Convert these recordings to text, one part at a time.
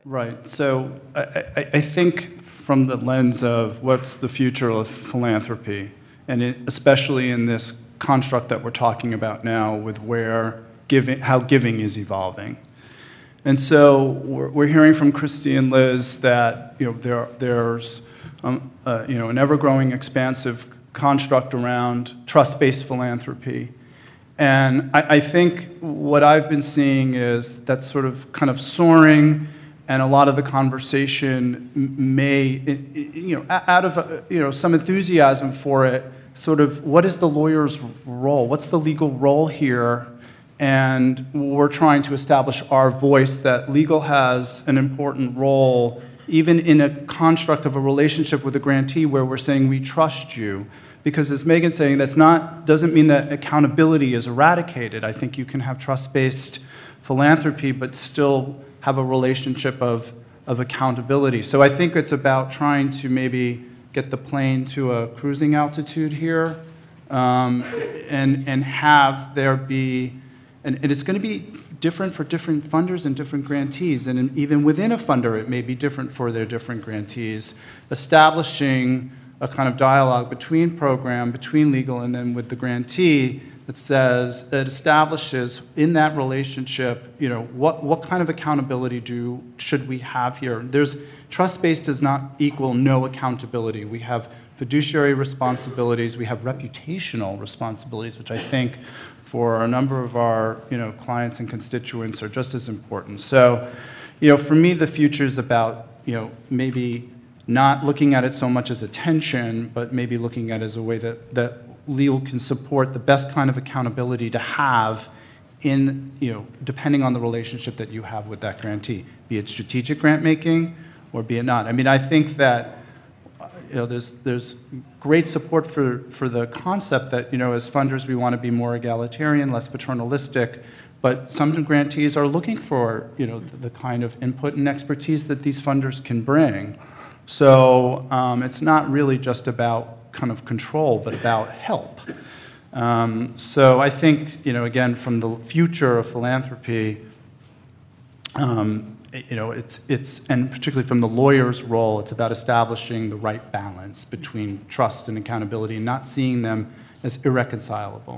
Right. So I think from the lens of what's the future of philanthropy, and especially in this construct that we're talking about now with how giving is evolving. And so we're hearing from Christy and Liz that there's an ever-growing expansive construct around trust-based philanthropy. And I think what I've been seeing is that sort of kind of soaring, and a lot of the conversation may, out of some enthusiasm for it, sort of what is the lawyer's role? What's the legal role here? And we're trying to establish our voice that legal has an important role, even in a construct of a relationship with a grantee where we're saying we trust you. Because as Megan's saying, doesn't mean that accountability is eradicated. I think you can have trust-based philanthropy, but still have a relationship of accountability. So I think it's about trying to maybe get the plane to a cruising altitude here, and have there be, and it's going to be different for different funders and different grantees, and even within a funder it may be different for their different grantees, establishing a kind of dialogue between program, between legal, and then with the grantee that establishes in that relationship, what kind of accountability should we have here? Trust-based does not equal no accountability. We have fiduciary responsibilities, we have reputational responsibilities, which I think for a number of our clients and constituents are just as important. So, for me, the future is about maybe not looking at it so much as attention, but maybe looking at it as a way that legal can support the best kind of accountability to have in, depending on the relationship that you have with that grantee, be it strategic grant making or be it not. I mean, I think that there's great support for the concept that, as funders we want to be more egalitarian, less paternalistic, but some grantees are looking for, the kind of input and expertise that these funders can bring. So it's not really just about kind of control, but about help. So I think, again, from the future of philanthropy, it's and particularly from the lawyer's role, it's about establishing the right balance between trust and accountability, and not seeing them as irreconcilable.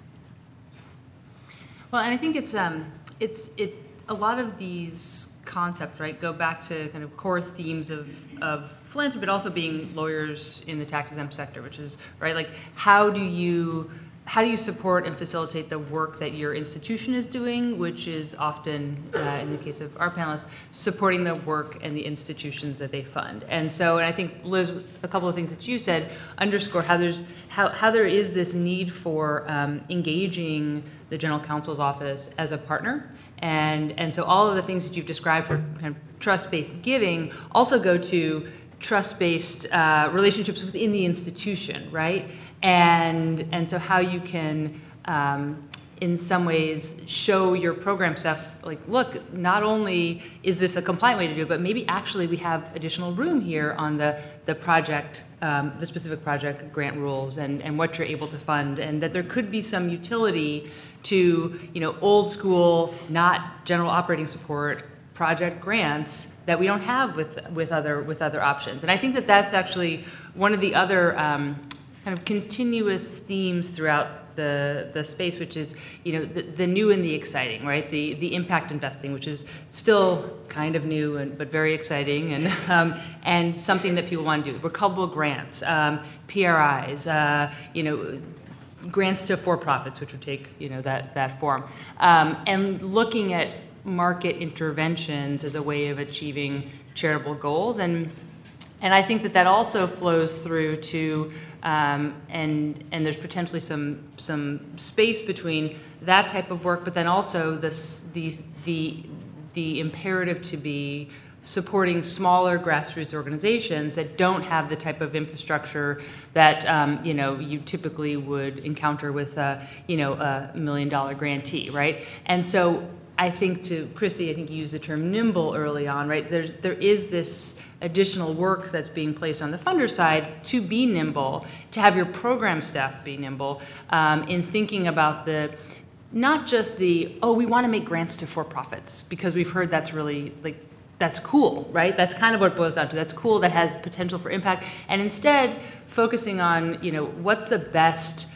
Well, and I think it's a lot of these concepts, right, go back to kind of core themes of philanthropy, but also being lawyers in the tax-exempt sector, which is, right, like how do you support and facilitate the work that your institution is doing, which is often, in the case of our panelists, supporting the work and the institutions that they fund. And I think, Liz, a couple of things that you said underscore how there is this need for engaging the General Counsel's office as a partner. And so all of the things that you've described for kind of trust-based giving also go to trust-based relationships within the institution, right? And so how you can, in some ways, show your program staff, like, look, not only is this a compliant way to do it, but maybe actually we have additional room here on the project, the specific project grant rules and what you're able to fund, and that there could be some utility to, old school, not general operating support project grants that we don't have with other options. And I think that that's actually one of the other kind of continuous themes throughout the space, which is the new and the exciting, right? The impact investing, which is still kind of new but very exciting, and something that people want to do. Recoverable grants, PRIs, grants to for-profits, which would take that form, and looking at market interventions as a way of achieving charitable goals, and I think that also flows through to and there's potentially some space between that type of work, but then also the imperative to be supporting smaller grassroots organizations that don't have the type of infrastructure that you typically would encounter with a $1 million grantee, right? And so I think, to Christy, I think you used the term nimble early on, right? There is this additional work that's being placed on the funder side to be nimble, to have your program staff be nimble in thinking about not just we want to make grants to for-profits, because we've heard that's really, like, that's cool, right? That's kind of what it boils down to. That's cool, that has potential for impact. And instead, focusing on, what's the best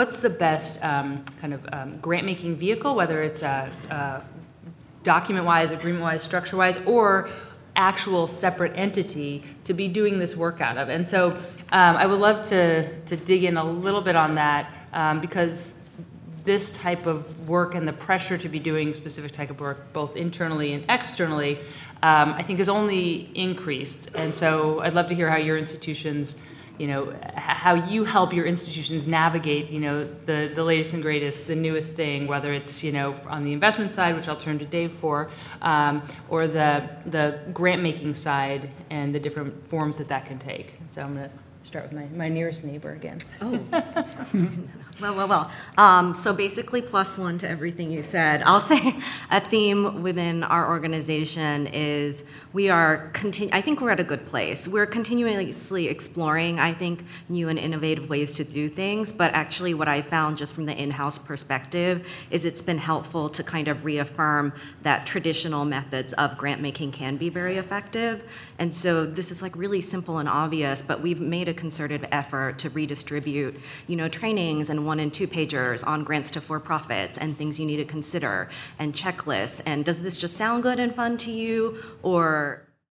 grant-making vehicle, whether it's document-wise, agreement-wise, structure-wise, or actual separate entity to be doing this work out of. And so I would love to dig in a little bit on that because this type of work and the pressure to be doing specific type of work, both internally and externally, I think has only increased. And so I'd love to hear how your institutions, how you help your institutions navigate, the latest and greatest, the newest thing, whether it's, on the investment side, which I'll turn to Dave for, or the grant-making side and the different forms that can take. So I'm going to start with my nearest neighbor again. Oh. Well. So basically, +1 to everything you said. I'll say a theme within our organization is I think we're at a good place. We're continuously exploring, I think, new and innovative ways to do things. But actually, what I found just from the in-house perspective is it's been helpful to kind of reaffirm that traditional methods of grant making can be very effective. And so this is like really simple and obvious, but we've made a concerted effort to redistribute, trainings and 1- and 2-pagers on grants to for-profits and things you need to consider and checklists. And does this just sound good and fun to you, or